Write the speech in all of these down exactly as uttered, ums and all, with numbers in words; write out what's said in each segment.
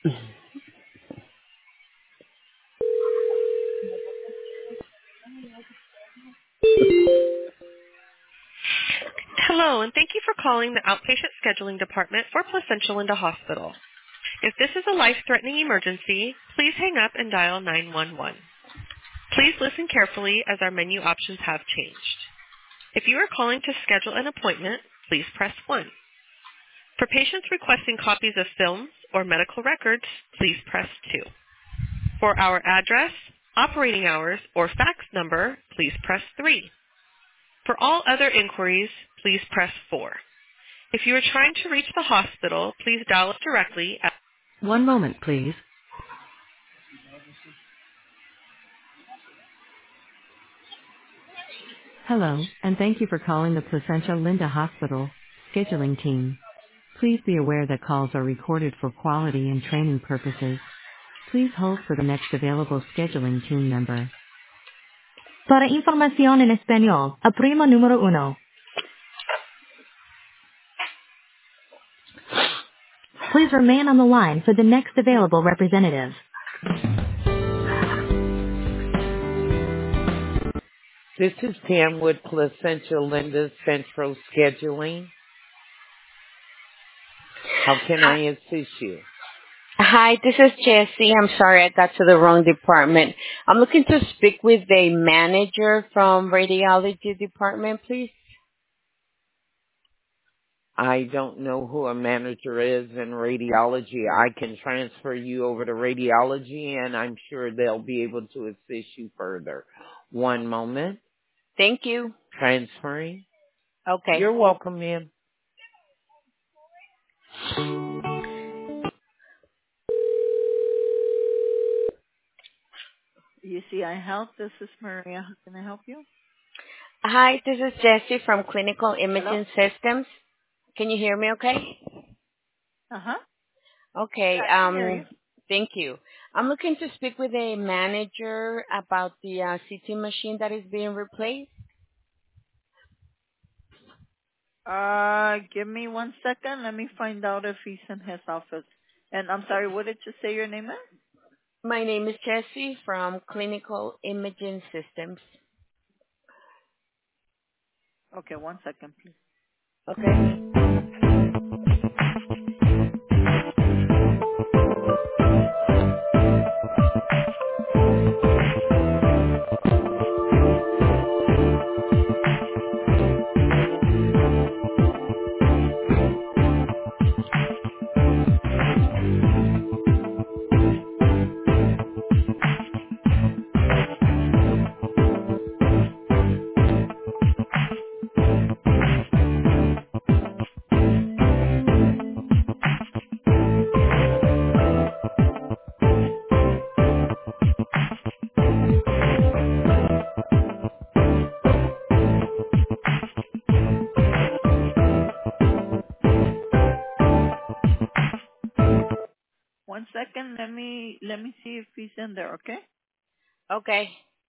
Hello, and thank you for calling the Outpatient Scheduling Department for Placentia Linda Hospital. If this is a life-threatening emergency, please hang up and dial nine one one. Please listen carefully as our menu options have changed. If you are calling to schedule an appointment, please press one. For patients requesting copies of films or medical records, please press two. For our address, operating hours, or fax number, please press three. For all other inquiries, please press four. If you are trying to reach the hospital, please dial us directly at... One moment, please. Hello, and thank you for calling the Placentia Linda Hospital scheduling team. Please be aware that calls are recorded for quality and training purposes. Please hold for the next available scheduling team member. Para información en español, aprima número uno. Please remain on the line for the next available representative. This is Pam with Placentia Linda Central Scheduling. How can I assist you? Hi, this is Jessie. I'm sorry I got to the wrong department. I'm looking to speak with a manager from radiology department, please. I don't know who a manager is in radiology. I can transfer you over to radiology, and I'm sure they'll be able to assist you further. One moment. Thank you. Transferring. Okay. You're welcome, ma'am. U C I Health, this is Maria. How can I help you? Hi, this is Jessie from Clinical Imaging Hello? Systems. Can you hear me okay? Uh-huh. Okay. Yeah, I can hear you. Um, thank you. I'm looking to speak with a manager about the uh, C T machine that is being replaced. Uh, give me one second. Let me find out if he's in his office. And I'm sorry, what did you say your name is? My name is Jessie from Clinical Imaging Systems. Okay, one second, please. Okay. One second. Let me let me see if he's in there. Okay. Okay.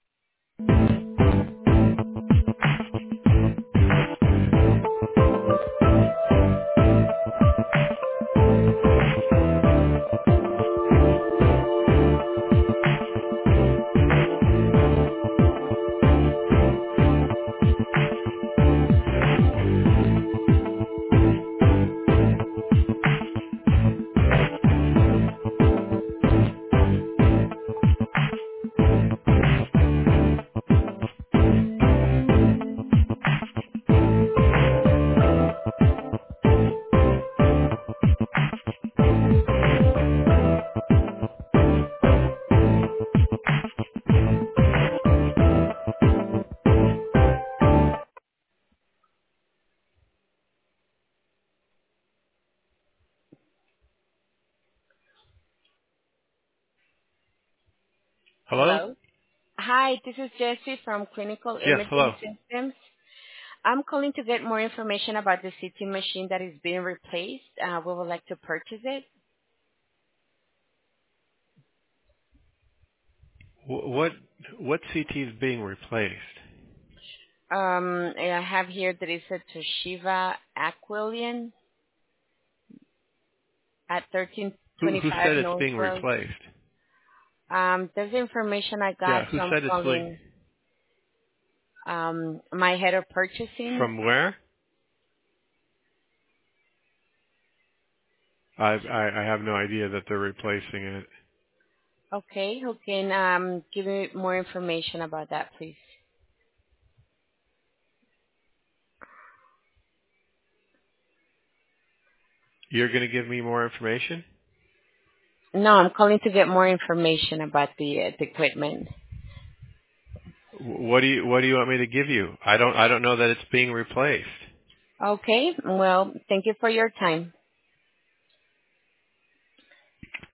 Hello? Hello. Hi, this is Jessie from Clinical Yes, Imaging hello. Systems. I'm calling to get more information about the C T machine that is being replaced. Uh, we would like to purchase it. Wh- What what C T is being replaced? Um, and I have here that it's a Toshiba Aquilion at thirteen Who, who twenty-five said it's North being Road. replaced? Um, that's the information I got, Yeah, who so I'm said it's being... calling um, my head of purchasing. From where? I, I I have no idea that they're replacing it. Okay, who can um, give me more information about that, please? You're going to give me more information? No, I'm calling to get more information about the, uh, the equipment. Wh- What do you What do you want me to give you? I don't I don't know that it's being replaced. Okay, well, thank you for your time.